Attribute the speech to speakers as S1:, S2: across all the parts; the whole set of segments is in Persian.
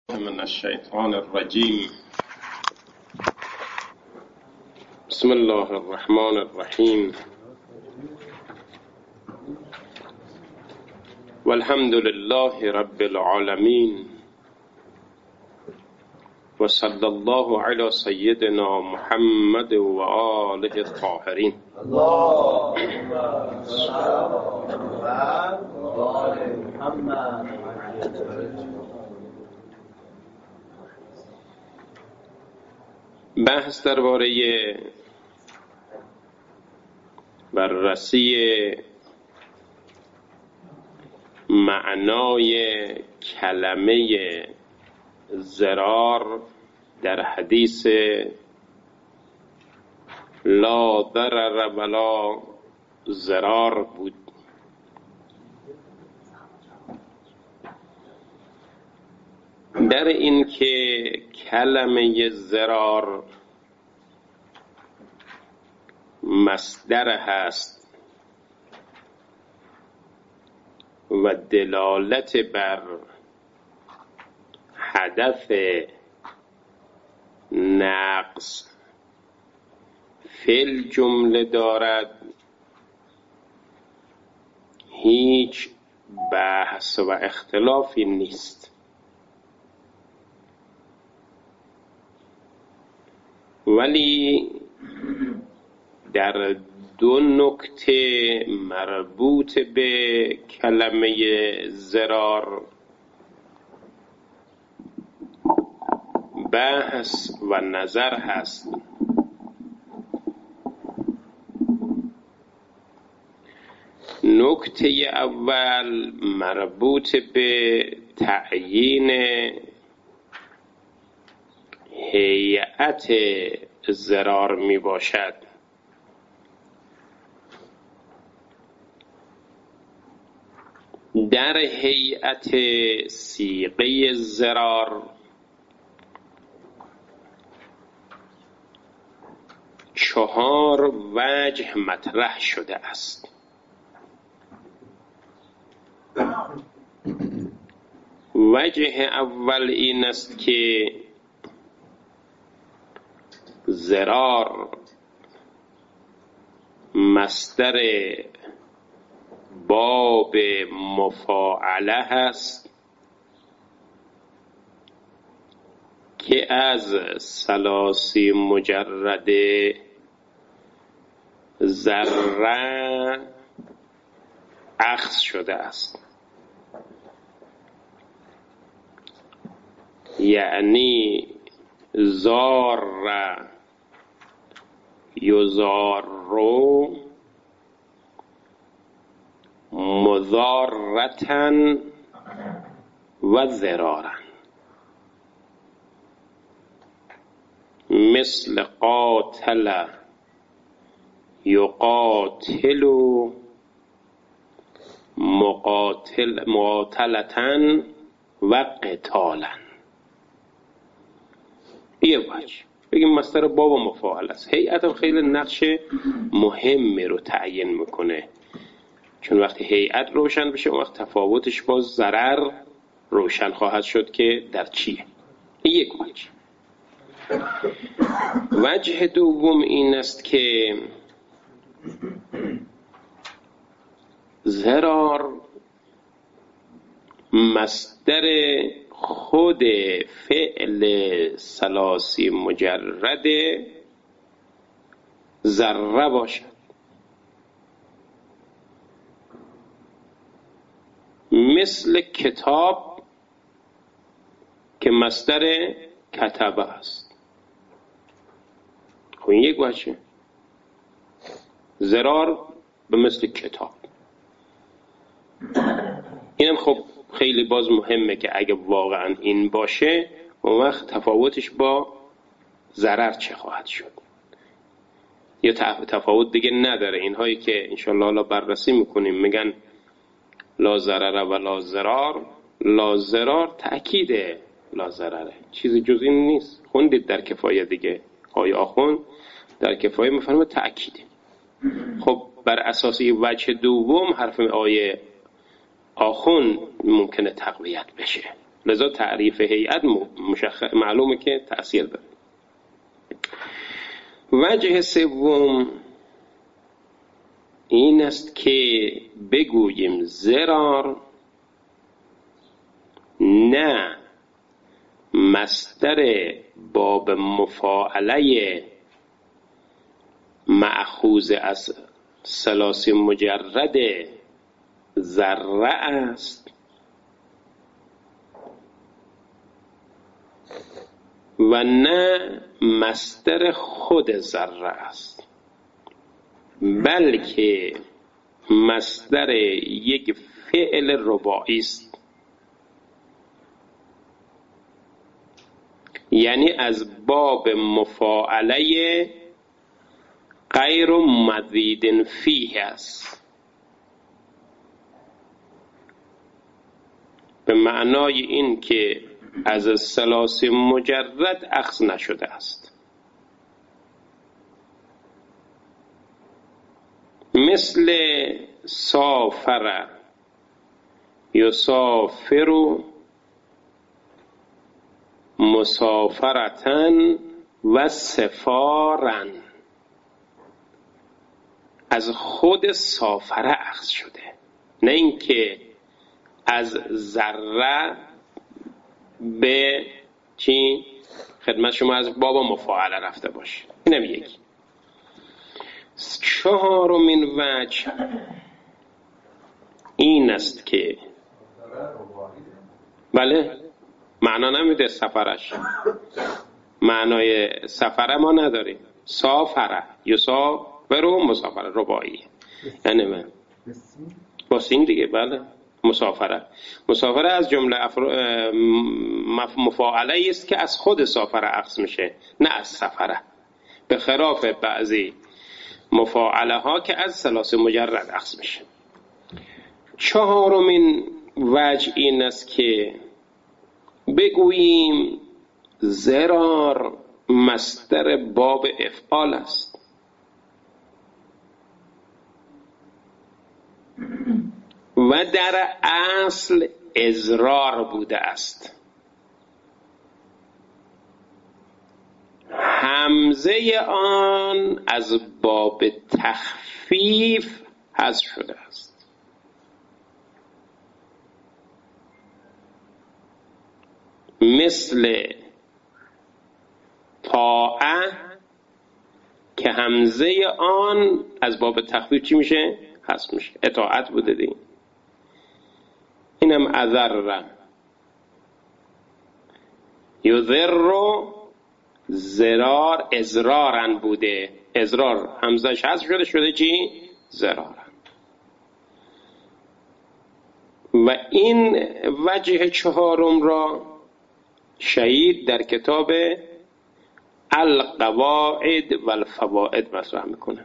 S1: من الشیطان الرجیم. بسم الله الرحمن الرحیم والحمد لله رب العالمین و صلی الله علی سیدنا محمد و آله الطاهرین.
S2: اللهم صل على محمد.
S1: بحث درباره بررسی معنای کلمه ضرار در حدیث لا ضرر ولا ضرار بود. در این که کلمه ضرار مصدر هست و دلالت بر هدف نقص فی الجمله دارد، هیچ بحث و اختلافی نیست. ولی در دو نکته مربوط به کلمه ضرار بحث و نظر هست. نکته اول مربوط به تعیین هیئت ضرار می باشد. در هیئت صیغه ضرار چهار وجه مطرح شده است. وجه اول این است که ضرار مصدر باب مفاعله هست که از ثلاثی مجرد ذره اخذ شده است، یعنی زار یزارو مضارتن و ضرارن، مثل قاتل یقاتل مقاتلتن و قتالن. یه وجه بگیم مصدر باب و مفاعل است. هیئت هم خیلی نقش مهمی رو تعیین میکنه، چون وقتی هیئت روشن بشه اون وقت تفاوتش با ضرر روشن خواهد شد که در چیه. یک وجه. وجه دوم این است که ضرار مصدر خود فعل ثلاثی مجرد ذره باشد، مثل کتاب که مصدر کتبه است. خب این یک وجه. ضرار به مثل کتاب. اینم خب خیلی باز مهمه که اگه واقعا این باشه اون وقت تفاوتش با ضرر چه خواهد شد، یا تفاوت دیگه نداره. اینهایی که انشالله حالا بررسی میکنیم میگن لا ضرر و لا ضرار. لا ضرار تأکید لا ضرره، چیزی جز این نیست. خوندید در کفایه دیگه، آیه آخوند در کفایه میفرمه تأکیده. خب بر اساس این وجه دوم حرف آیه آخوند ممکنه تقویت بشه. لذا تعریف هیئت معلومه که تأثیر داره. وجه سوم این است که بگوییم ضرار نه مصدر باب مفاعله مأخوذ از ثلاث مجرد ذره است و نه مصدر خود ذره است، بلکه مصدر یک فعل رباعی است، یعنی از باب مفاعله غیر مزید فیه است، به معنای این که از ثلاث مجرد اخذ نشده است. مثل سافر یسافر مسافرتن و سفارن، از خود سافره اخذ شده، نه اینکه از ذره به چی خدمت شما از باب مفاعله رفته باشه. اینم یکی. چهارمین وجه این است که بله معنا نمیده سفرش، معنای سفره ما نداریم. سافره یسافر و مسافره رباعی، یعنی من با سین دیگه. بله مسافره از جمله مفاعله است که از خود سافره اخذ میشه، نه از سفره، به خلاف بعضی مفاعله ها که از ثلاث مجرد اخذ میشه. چهارمین وجه این است که بگوییم ضرار مصدر باب افعال است و در اصل اضرار بوده است. همزه آن از باب تخفیف حذف شده است. مثل طاعه که همزه آن از باب تخفیف چی میشه؟ حذف میشه. اطاعت بوده دیگه. اینم اضر یضر ضرار اضرارن بوده، اضرار همزهش حذف شده چی؟ ضرارن. و این وجه چهارم را شهید در کتاب القواعد و الفوائد مطرح میکنه.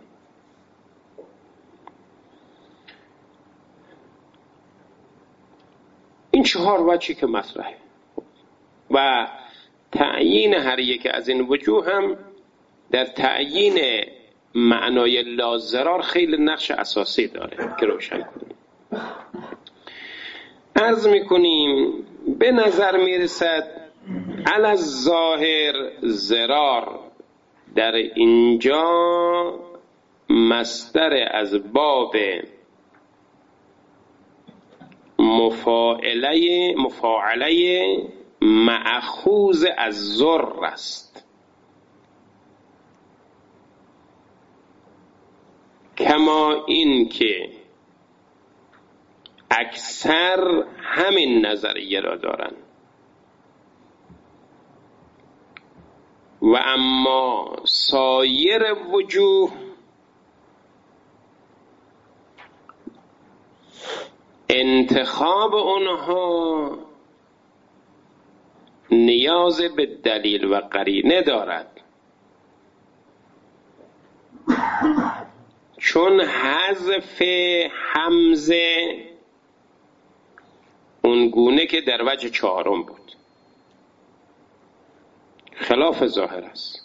S1: این چهار وجهی که مطرحه و تعیین هر یک از این وجوه هم در تعیین معنای لاضرار خیلی نقش اساسی داره که روشن کنیم. عرض میکنیم به نظر میرسد علی الظاهر ضرار در اینجا مصدر از باب مفاعله مأخوذ از ضر است، کما این که اکثر همین نظریه را دارند. و اما سایر وجوه انتخاب اونها نیاز به دلیل و قرینه دارد، چون حذف همزه اون گونه که در وجه چهارم بود خلاف ظاهر است.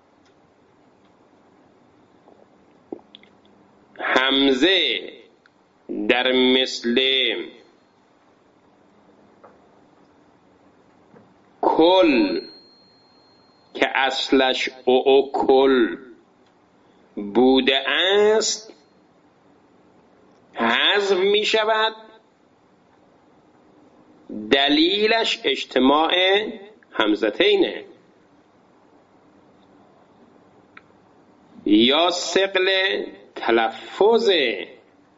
S1: همزه در مثل کل که اصلش او کل بوده است حذف می شود. دلیلش اجتماع همزتینه یا ثقل تلفظه،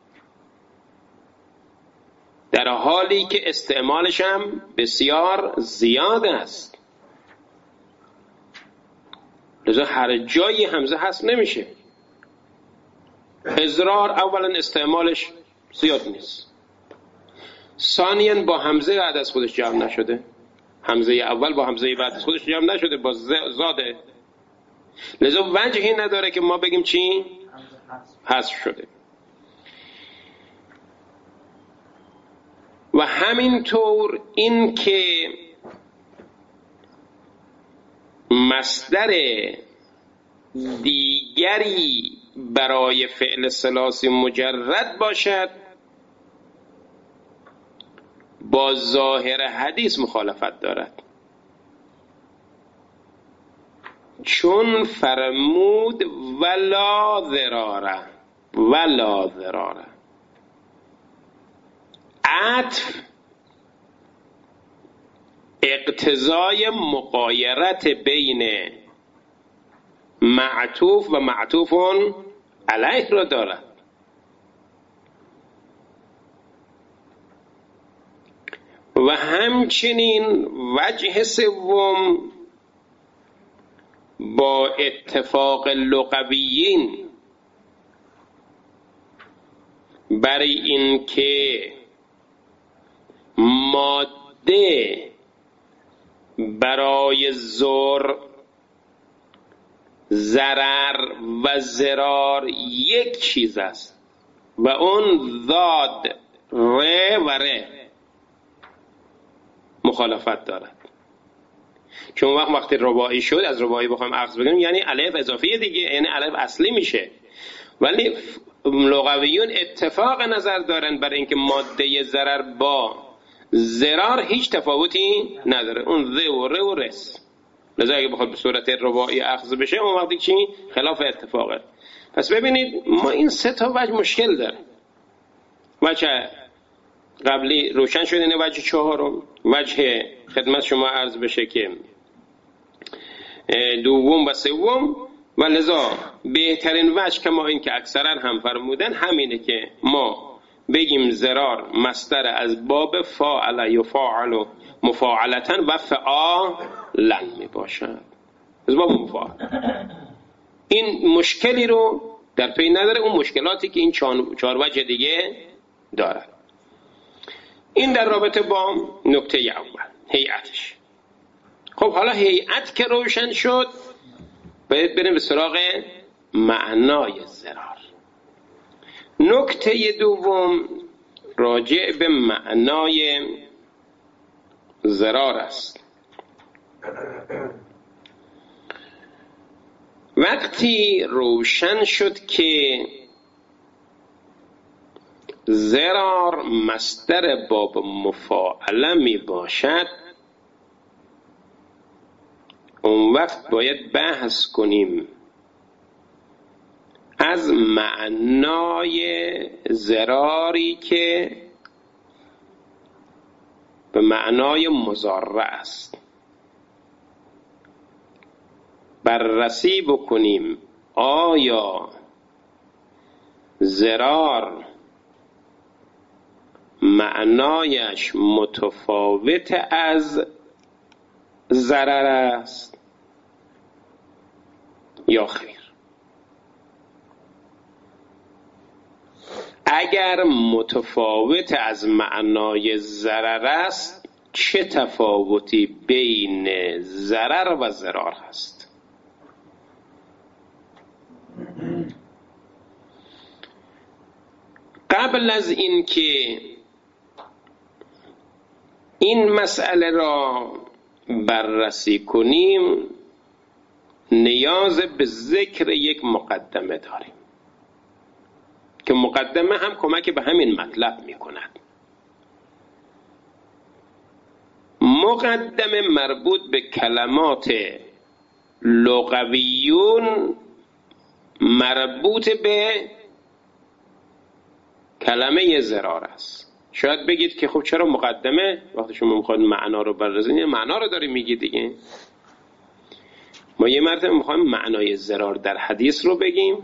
S1: در حالی که استعمالش هم بسیار زیاد است. لذا هر جایی همزه هست نمیشه. اضرار اولا استعمالش زیاد نیست، ثانیاً با همزه بعد از خودش جمع نشده، همزه اول با همزه بعد از خودش جمع نشده، با زاده. لذا وجهی نداره که ما بگیم چی؟ حذف شده. و همینطور این که مصدر دیگری برای فعل ثلاثی مجرد باشد با ظاهر حدیث مخالفت دارد، چون فرمود ولا ضراره. ولا ضراره عطف اقتضای مغایرت بین معطوف و معطوف علیه را دارد. و همچنین وجه سوم با اتفاق لغویین برای این که ماده برای ضرر و ضرار یک چیز است و اون ضاد ر و ر مخالفت دارد. چون وقتی رباعی شد، از رباعی بخوایم اخذ بگیریم یعنی الف اضافی دیگه، یعنی الف اصلی میشه. ولی لغویون اتفاق نظر دارن برای اینکه ماده ضرر با ضرار هیچ تفاوتی نداره، اون ذ و ر و رس. لذا اگه بخواد به صورت رباعی اخذ بشه اون وقتی چی؟ خلاف اتفاقه. پس ببینید ما این سه تا وجه مشکل داره. وجه قبلی روشن شد، اینه وجه چهارم. وجه خدمت شما عرض بشه که دوم و سوم، و لذا بهترین وجه که ما این که اکثرا هم فرمودن همینه که ما بگیم ضرار مصدر از باب فاعل یفاعل و مفاعلتن و فعالن می باشد، از باب مفاعل. این مشکلی رو در پی نداره، اون مشکلاتی که این چهار وجه دیگه دارد. این در رابطه با نکته اول هیئتش. خب حالا هیئت که روشن شد، باید بریم به سراغ معنای ضرار. نکته دوم راجع به معنای ضرار است. وقتی روشن شد که ضرار مصدر باب مفاعله می باشد، اون وقت باید بحث کنیم از معنای ضراری که به معنای مضارع است. بررسی بکنیم آیا ضرار معنایش متفاوت از ضرر است یا خیر. اگر متفاوت از معنای ضرر است، چه تفاوتی بین ضرر و ضرار هست؟ قبل از این که این مسئله را بررسی کنیم، نیاز به ذکر یک مقدمه داریم که مقدمه هم کمک به همین مطلب می کند. مقدمه مربوط به کلمات لغویون مربوط به کلمه ضرار است. شاید بگید که خب چرا مقدمه؟ وقتی شما میخواید معنا رو بررسی، معنا رو داری میگی دیگه. ما یه مرتبه میخوایم معنای ضرار در حدیث رو بگیم،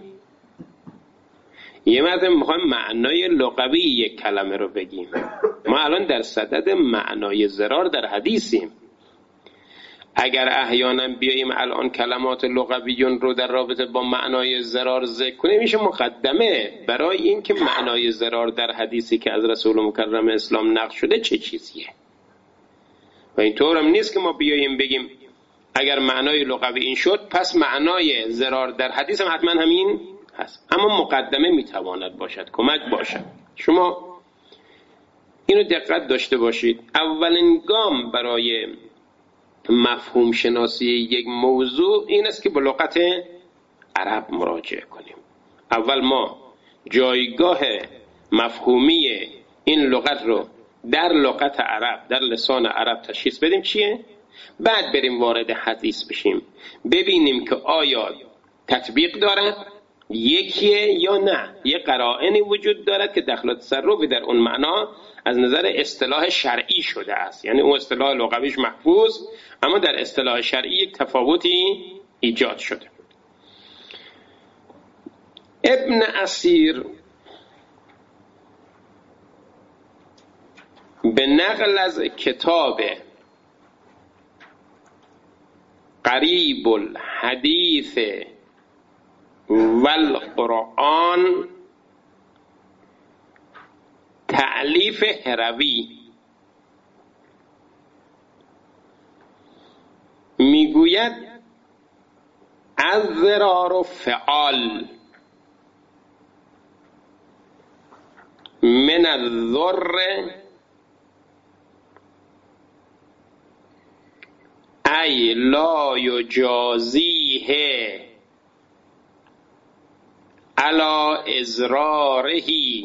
S1: یه مرتبه میخوایم معنای لغوی یک کلمه رو بگیم. ما الان در صدد معنای ضرار در حدیثیم. اگر احیانا بیاییم الان کلمات لغویون رو در رابطه با معنای ضرار ذکر کنیم، میشه مقدمه برای این که معنای ضرار در حدیثی که از رسول مکرم اسلام نقل شده چه چیزیه. و اینطور هم نیست که ما بیاییم بگیم اگر معنای لغوی این شد پس معنای ضرار در حدیث هم حتما همین هست. اما مقدمه میتواند باشد، کمک باشد. شما اینو دقت داشته باشید. اولین گام برای مفهوم شناسی یک موضوع این است که به لغت عرب مراجعه کنیم. اول ما جایگاه مفهومی این لغت رو در لغت عرب، در لسان عرب تشخیص بدیم چیه، بعد بریم وارد حدیث بشیم، ببینیم که آیا تطبیق دارد، یکیه یا نه، یه قرائنی وجود دارد که دخل تصرفی در اون معنا از نظر اصطلاح شرعی شده است. یعنی اون اصطلاح لغویش محفوظ اما در اصطلاح شرعی یک تفاوتی ایجاد شده. ابن اسیر به نقل از کتاب قریب الحدیث والقرآن تألیف هروی میگوید از ضرار و فعال من الضر ای لا یجازیه علی ازراره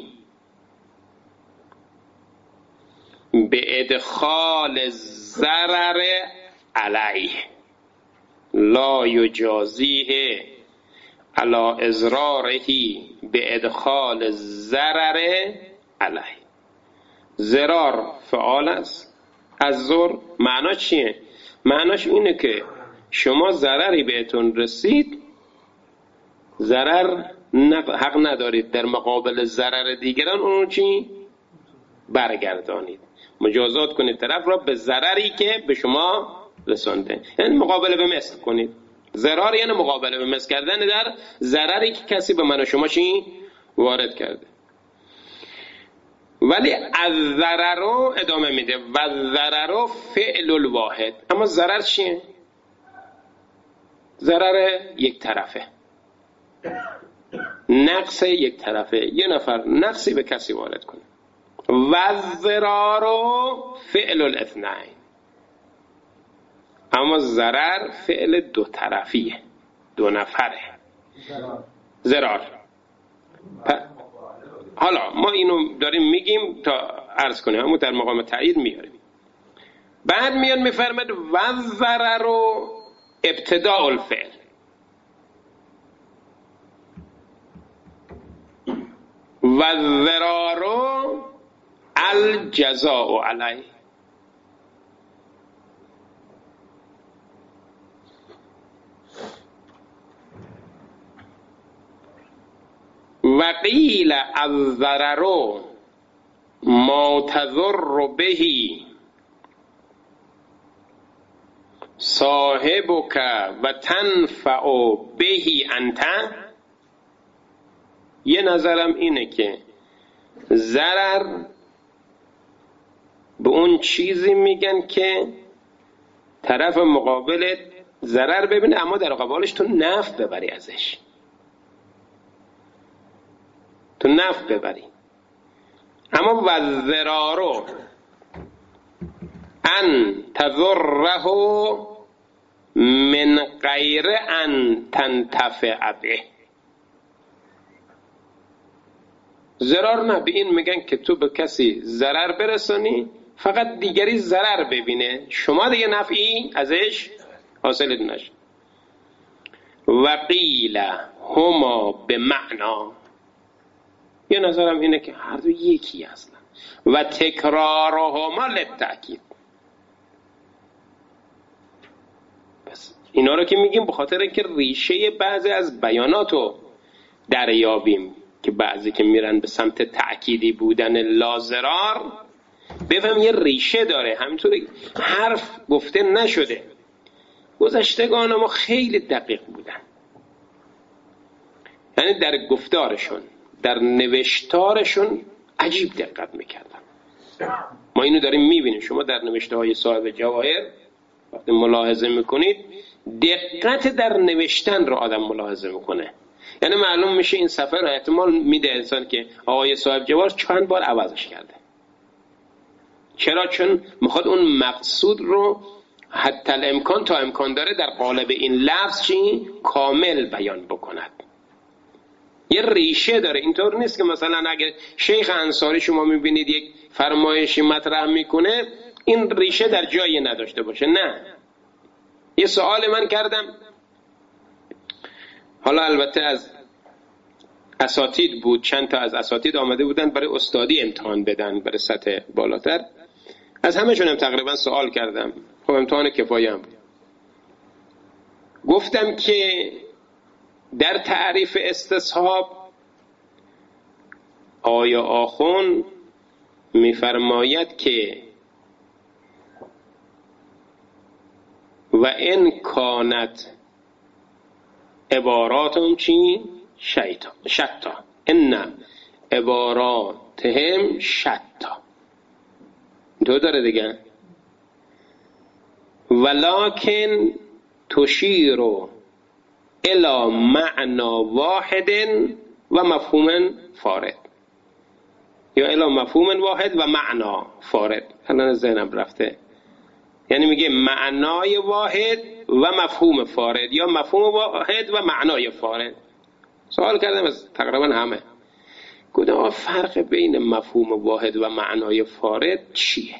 S1: به ادخال الضرر علیه. لا یجازیه علی ازراره به ادخال الضرر علیه. ضرار فعال است، از ضر معنا چیه؟ معناش اینه که شما ضرری بهتون رسید، ضرر حق ندارید در مقابل ضرر دیگران اونو چی؟ برگردانید، مجازات کنید طرف را به ضرری که به شما رسانده. یعنی مقابله به مثل کنید. ضرر یعنی مقابله به مثل کردن در ضرری که کسی به من و شما چی؟ وارد کرده. ولی از ضرر رو ادامه میده و ضرر فعل الواحد. اما ضرر چیه؟ ضرر یک طرفه، نقص یک طرفه. یه نفر نقصی به کسی وارد کنه. و ضرر فعل الاثنین. اما ضرر فعل دو طرفیه، دو نفره. ضرر. حالا ما اینو داریم میگیم تا عرض کنیم، اما در مقام تایید میاریم. بعد میان میفرمد و ضرر ابتداء الفعل، و ضرار الجزاء علیه. و قیل الضرر ما تضر به صاحبک و تنفع به انت. یه نظرم اینه که ضرر به اون چیزی میگن که طرف مقابل ضرر ببینه اما در قبالش تو نفع ببری ازش، تو نفع ببری. اما و ضرارو ان تضره من غیر ان تنتفع به. ضرار نه، به این میگن که تو به کسی ضرر برسانی فقط دیگری ضرر ببینه، شما دیگه نفعی ازش حاصل نشه. و قیل هما به معنا، یه نظرم اینه که هر دو یکی اصلا. و تکرارهما للتأکید. بس اینا رو که میگیم به خاطر اینکه ریشه بعضی از بیاناتو دریابیم که بعضی که میرن به سمت تأکیدی بودن لازرار بفهم یه ریشه داره، همینطوری حرف گفته نشده. گذشتگان ما خیلی دقیق بودن، یعنی در گفتارشون، در نوشتارشون عجیب دقت میکردن. ما اینو داریم میبینیم، شما در نوشته های صاحب جواهر وقتی ملاحظه میکنید دقت در نوشتن رو آدم ملاحظه میکنه. یعنی معلوم میشه این صفحه رو احتمال میده انسان که آقای صاحب جواهر چند بار عوضش کرده. چرا؟ چون میخواد اون مقصود رو حتی الامکان تا امکان داره در قالب این لفظ چی؟ کامل بیان بکند. یه ریشه داره. اینطور نیست که مثلا اگر شیخ انصاری شما میبینید یک فرمایشی مطرح میکنه این ریشه در جایی نداشته باشه. نه، یه سوال من کردم، حالا البته از اساتید بود، چند تا از اساتید آمده بودن برای استادی امتحان بدن برای سطح بالاتر، از همه‌شون هم تقریبا سوال کردم. خب امتحان کفایه هم بود. گفتم که در تعریف استصحاب آیا آخوند میفرماید که و ان کانت عباراتهم چی؟ شتا ان عباراتهم شتا. دو داره دیگه. ولکن تشیر الی معنا واحد و مفهوم فارد، یا الی مفهوم واحد و معنا فارد. الان ذهنم رفته. یعنی میگه معنای واحد و مفهوم فارد، یا مفهوم واحد و معنای فارد. سوال کردم از تقریبا همه. گفتم فرق بین مفهوم واحد و معنای فارد چیه؟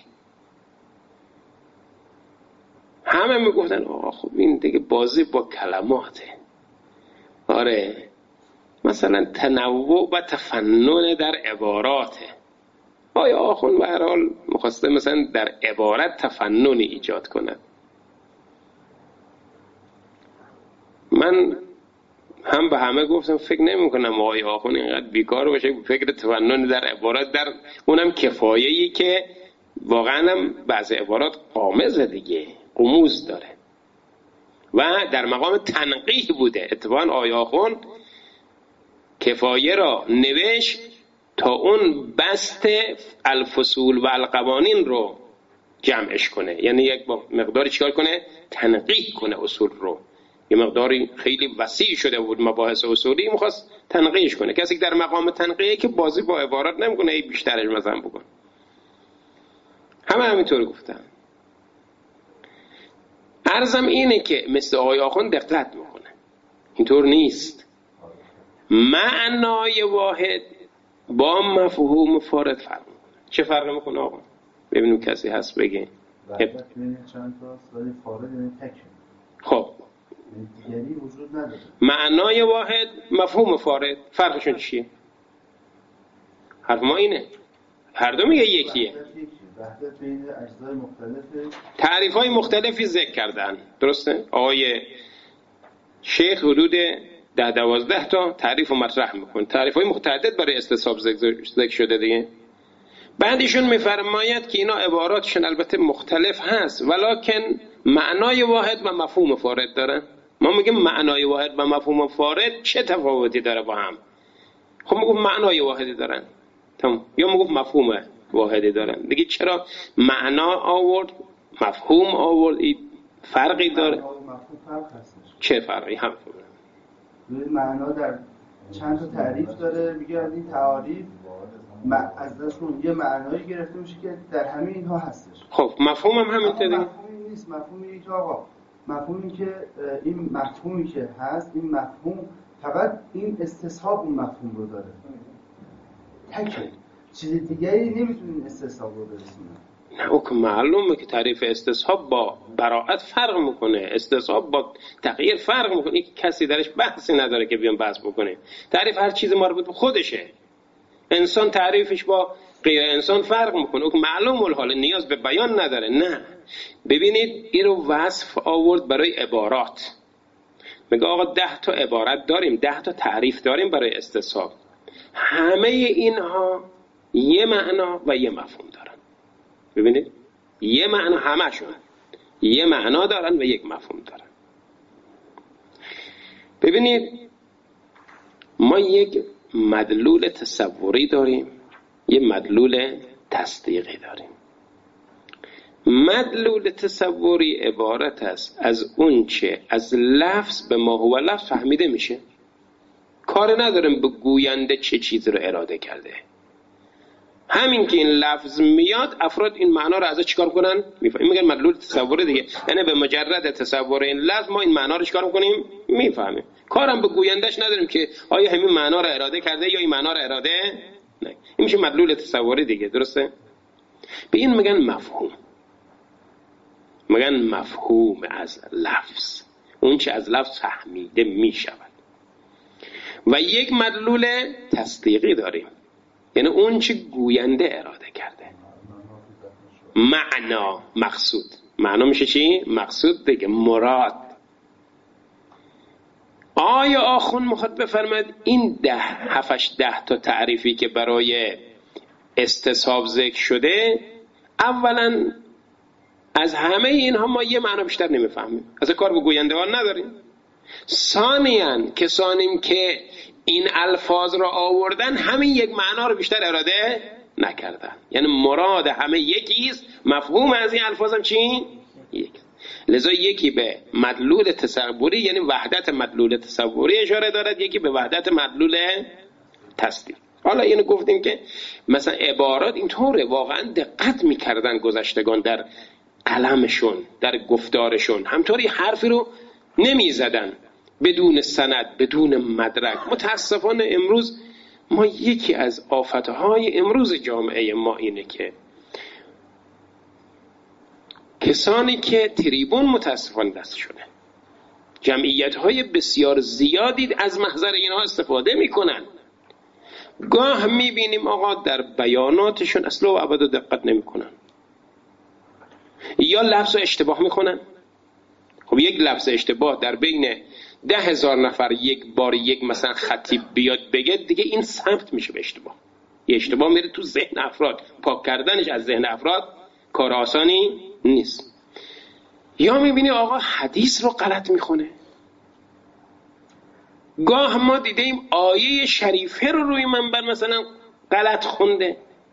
S1: همه میگفتن خب این دیگه بازی با کلماته. آره، مثلا تنوع و تفنن در عباراته. آیا آخوند به هر حال میخواسته مثلا در عبارت تفننی ایجاد کند. من هم به همه گفتم فکر نمی کنم آقای آخوند اینقدر بیکار باشه فکر تفنن در عبارت، در اونم کفایه‌ای که واقعا هم بعضی عبارات قامزه دیگه، قموز داره و در مقام تنقیح بوده. اتفاقا آقای آخوند کفایه را نوشت تا اون بست الفصول و القوانین رو جمعش کنه، یعنی یک مقداری چیکار کنه؟ تنقیح کنه اصول رو. یه مقداری خیلی وسیع شده بود مباحث اصولی، میخواست تنقیحش کنه. کسی که در مقام تنقیحه که بازی با عبارات نمیکنه، ای بیشترش مثلا بکن. همه همینطور گفتن. عرضم اینه که مثل آقای آخوند دقت میکنه، اینطور نیست. معنای واحد با مفهوم فارد فرق میکنه. چه فرق میکنه آقا؟ ببینیم کسی هست بگه. خب
S2: دیگری وجود نداره.
S1: معنای واحد، مفهوم فارد، فرقشون چیه؟ حرف ما اینه، هر دو میگه یکیه.
S2: وحدت بین اجزای مختلف،
S1: تعریف های مختلفی ذکر کردن، درسته؟ آقای شیخ حدود 10-12 تا تعریف رو مطرح میکنه. تعریف های متعدد برای استصحاب ذکر شده دیگه. بعدشون میفرماید که اینا عباراتشون البته مختلف هست ولکن معنای واحد و مفهوم فارد دارن. ما میگیم معنای واحد و مفهوم فارد چه تفاوتی داره با هم؟ خب میگم معنای واحدی دارن تمام، یا میگم مفهوم واحدی دارن دیگه. چرا معنا آورد مفهوم آورد؟ این فرقی داره.
S2: مفهوم فرق هستش.
S1: چه فرقی؟ هم
S2: معنا در چند تا تعریف داره. میگه از این تعاریف از دستمون یه معنایی گرفته میشه که در همه اینها هستش.
S1: خب مفهوم هم همینطوره.
S2: مفهومی نیست. مفهومی که آقا مفهومی که این مفهومی که هست، این مفهوم فقط این استصحاب اون مفهوم رو داره. تکه چیز دیگری نمیتونه این استصحاب رو برسونه.
S1: نه، او که معلومه که تعریف استصحاب با براءت فرق میکنه، استصحاب با تغییر فرق میکنه. این کسی درش بحثی نداره که بیان بحث بکنه. تعریف هر چیز مربوط به خودشه. انسان تعریفش با غیر انسان فرق میکنه، او که معلوم الحال نیاز به بیان نداره. نه، ببینید این رو وصف آورد برای عبارات. میگه آقا 10 تا عبارت داریم، 10 تا تعریف داریم برای استصحاب. همه اینها یه معنا و یه مفهوم دارن. ببینید یه معنا، همشون یه معنا دارن و یک مفهوم دارن. ببینید ما یک مدلول تصوری داریم، یه مدلول تصدیقی داریم. مدلول تصوری عبارت است از اون چه از لفظ به ما هو لفظ فهمیده میشه. کار نداریم به گوینده چه چیزی رو اراده کرده. همین که این لفظ میاد افراد این معنا رو ازش چیکار کنن؟ میفهمن. میگن مدلول تصوری دیگه، یعنی به مجرد تصور این لفظ ما این معنا رو چیکار میکنیم؟ میفهمیم. کارم به گویندش نداریم که آیا همین معنا رو اراده کرده یا این معنا رو اراده نه. این میشه مدلول تصوری دیگه، درسته؟ به این میگن مفهوم. میگن مفهوم از لفظ، اون چه از لفظ فهمیده میشود. و یک مدلول تصدیقی داریم، یعنی اون چه گوینده اراده کرده. معنا، مقصود. معنا میشه چی؟ مقصود دیگه، مراد. آیا آخوند میخواد بفرماید این 7-8 تا تعریفی که برای استصحاب ذکر شده، اولا از همه اینها ما یه معنا بیشتر نمیفهمیم، از کار به گویندگان نداریم. ثانیاً کسانیم که این الفاظ را آوردن همین یک معنا رو بیشتر اراده نکردن، یعنی مراد همه یکیست، مفهوم از این الفاظ هم چی؟ یک. لذا یکی به مدلول تصوری یعنی وحدت مدلول تصوری اشاره دارد، یکی به وحدت مدلول تصدیق. حالا اینو گفتیم که مثلا عبارات اینطوره، واقعا دقت میکردن گذشتگان در قلمشون، در گفتارشون، همطوری حرفی رو نمیزدن بدون سند، بدون مدرک. متاسفانه امروز ما یکی از آفتهای امروز جامعه ما اینه که کسانی که تریبون متاسفانه دست شده، جمعیت‌های بسیار زیادی از محضر اینها استفاده میکنن. گاه میبینیم آقا در بیاناتشون اصلا و ابدا دقت نمیکنن، یا لفظ اشتباه میکنن. خب یک لفظ اشتباه در بین 10,000 نفر یک بار یک مثلا خطیب بیاد بگه، دیگه این ثبت میشه به اشتباه. یه اشتباه میره تو ذهن افراد، پاک کردنش از ذهن افراد کار آسانی نیست. یا میبینی آقا حدیث رو غلط میخونه. گاه ما دیدیم آیه شریفه رو روی منبر مثلا غلط خونده.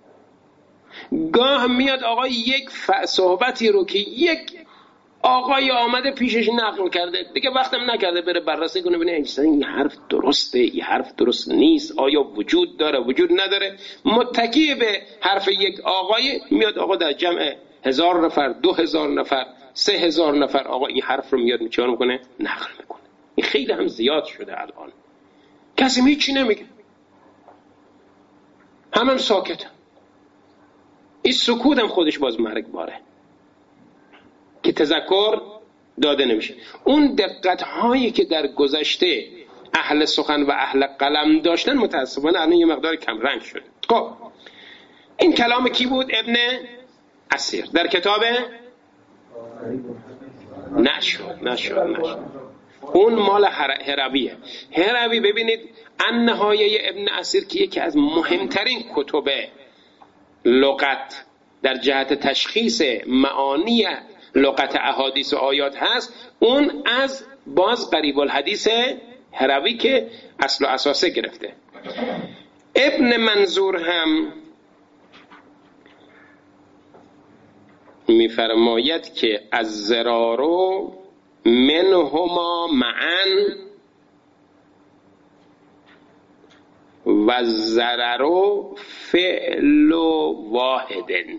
S1: گاه میاد آقا یک صحبتی رو که یک آقای آمده پیشش نقل کرده، دیگه وقتم نکرده بره بررسی کنه ببینه این حرف درسته، این حرف درست نیست، آیا وجود داره وجود نداره. متکی به حرف یک آقای میاد آقا در جمع 1000 نفر، 2000 نفر، 3000 نفر آقا این حرف رو میاد چیکار میکنه؟ نقل میکنه. این خیلی هم زیاد شده الان. کسی هیچی نمیگه، همه ساکتن. این سکوت هم خودش باز مرگباره که تذکر داده نمیشه. اون دقت هایی که در گذشته اهل سخن و اهل قلم داشتن متاسفانه الان یه مقدار کم رنگ شد. خب این کلام کی بود؟ ابن اسیر در کتاب نشر. اون مال هرویه. هروی ببینید النهایه ابن اسیر که یکی از مهمترین کتب لغت در جهت تشخیص معانی لغت احادیث و آیات هست، اون از باز قریب الحدیث هروی که اصل و اساسه گرفته. ابن منظور هم میفرماید که از زرارو منهما معن و زرارو فعل واحدن.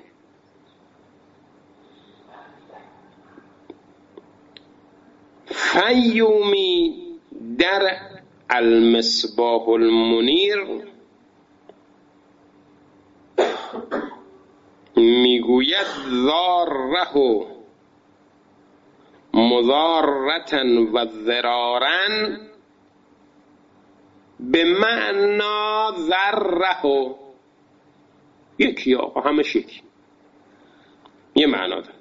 S1: فیومی در المصباح المنیر میگوید ضاره مضارتن و ضرارن به معنا ذره، یکی آقا همش یکی، یه معنا داره.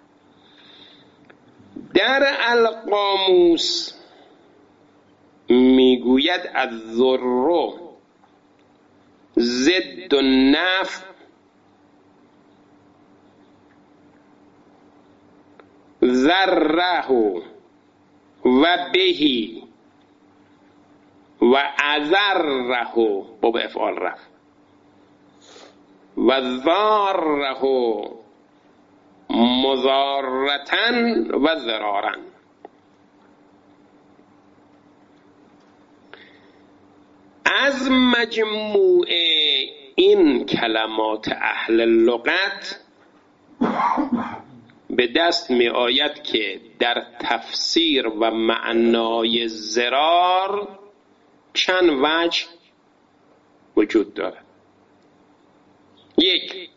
S1: در القاموس میگوید الضر ضد النفع ذره و بهی و اذره با به افعال رفع و ضاره مضارتن و ضرارن. از مجموع این کلمات اهل لغت به دست می آید که در تفسیر و معنای ضرار چند وجه وجود دارد. یک،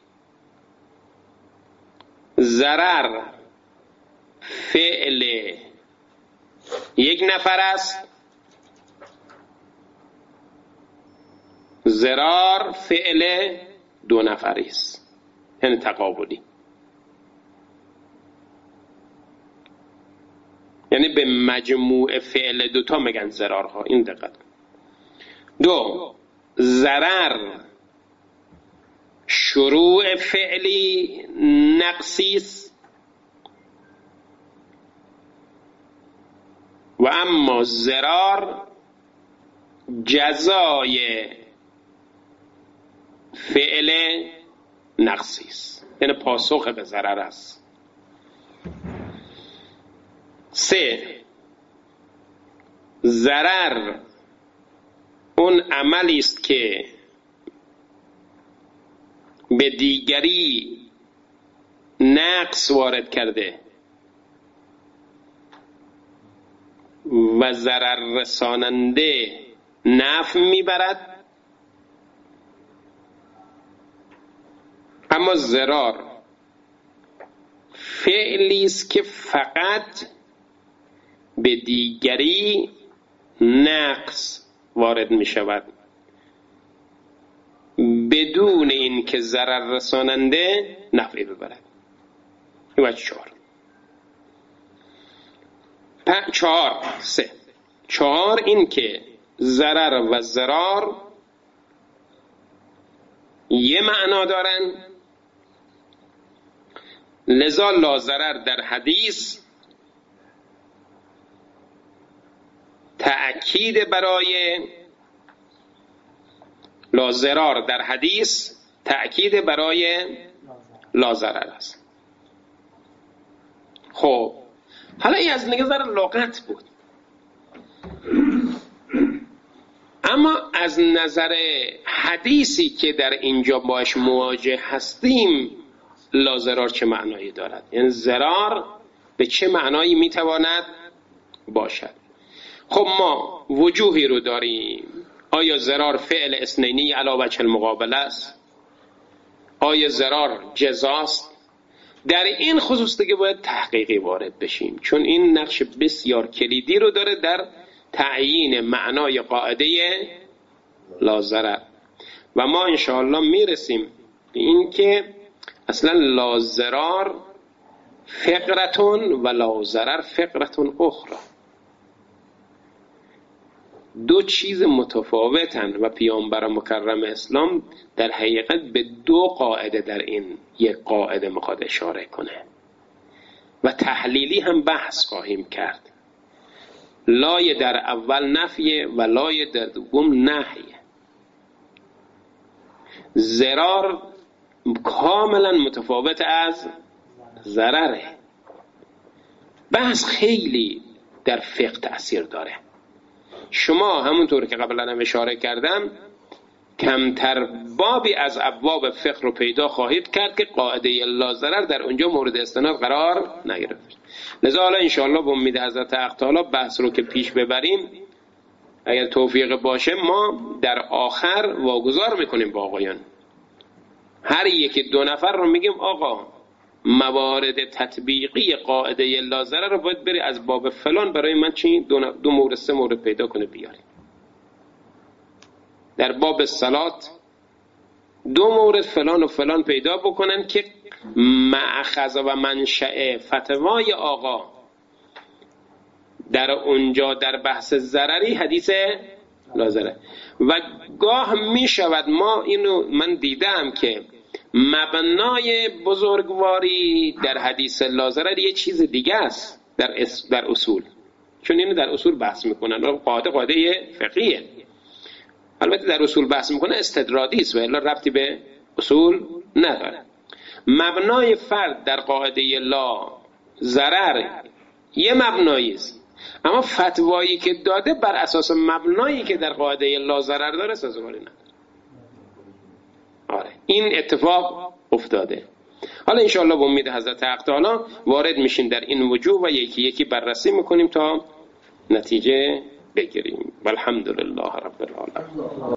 S1: ضرر فعل یک نفر است، ضرار فعل دو نفری است، یعنی تقابلی، یعنی به مجموع فعل دوتا میگن ضرارها. این دقت. دو، ضرر شروع فعلی نقصی است و اما ضرار جزای فعل نقصی است، یعنی پاسخ به ضرر است. سه، ضرر اون عملی است که به دیگری نقص وارد کرده و ضرر رساننده نفع میبرد، اما ضرار فعلی است که فقط به دیگری نقص وارد می شود بدون این که ضرر رساننده نفعی ببرد. این وجه چهار این که ضرر و ضرار یه معنا دارن، لذا لا ضرر در حدیث تأکید برای لا ضرار در حدیث تأکید برای لا ضرر است. خب حالا این از نظر لغت بود، اما از نظر حدیثی که در اینجا باش مواجه هستیم لا ضرار چه معنایی دارد؟ یعنی ضرار به چه معنایی میتواند باشد؟ خب ما وجوهی رو داریم. آیا ضرار فعل اثنینی علی وجه المقابله است؟ آیا ضرار جزاست؟ در این خصوص دیگه باید تحقیقی وارد بشیم، چون این نقش بسیار کلیدی رو داره در تعیین معنای قاعده لا ضرر. و ما انشاءالله میرسیم به این که اصلا لا ضرار فقرتون و لا ضرر فقرتون اخرى، دو چیز متفاوتن و پیامبر مکرم اسلام در حقیقت به دو قاعده در این یک قاعده میخواد اشاره کنه و تحلیلی هم بحث خواهیم کرد. لای در اول نفیه و لای در دوم نهیه. ضرار کاملا متفاوت از ضرره. بحث خیلی در فقه تأثیر داره. شما همونطور که قبلا هم اشاره کردم کمتر بابی از ابواب فقه رو پیدا خواهید کرد که قاعده لا ضرر در اونجا مورد استناد قرار نگرفت. لذا حالا انشاءالله به امید حضرت حق تعالی بحث رو که پیش ببریم اگر توفیق باشه ما در آخر واگذار میکنیم با آقایان هر یکی 2 نفر رو میگیم آقا موارد تطبیقی قاعده لا ضرر رو باید بری از باب فلان برای من چی 2 مورد 3 مورد پیدا کنه بیاری. در باب صلات 2 مورد فلان و فلان پیدا بکنن که مأخذ و منشأ فتوای آقا در اونجا در بحث ضرری حدیث لا ضرر. و گاه می شود ما اینو من دیدم که مبنای بزرگواری در حدیث لا ضرر یه چیز دیگه است در اصول، چون اینو در اصول بحث میکنن، قاعده فقهیه. البته در اصول بحث میکنه استدرادی است و الا ربطی به اصول نداره. مبنای فرد در قاعده لا ضرر یه مبنایی است، اما فتوایی که داده بر اساس مبنایی که در قاعده لا ضرر داره سازگاری نداره. آره این اتفاق افتاده. حالا انشاءالله با امید حضرت حق تعالی وارد میشیم در این وجوه و یکی یکی بررسی میکنیم تا نتیجه بگیریم. والحمدلله رب العالمین.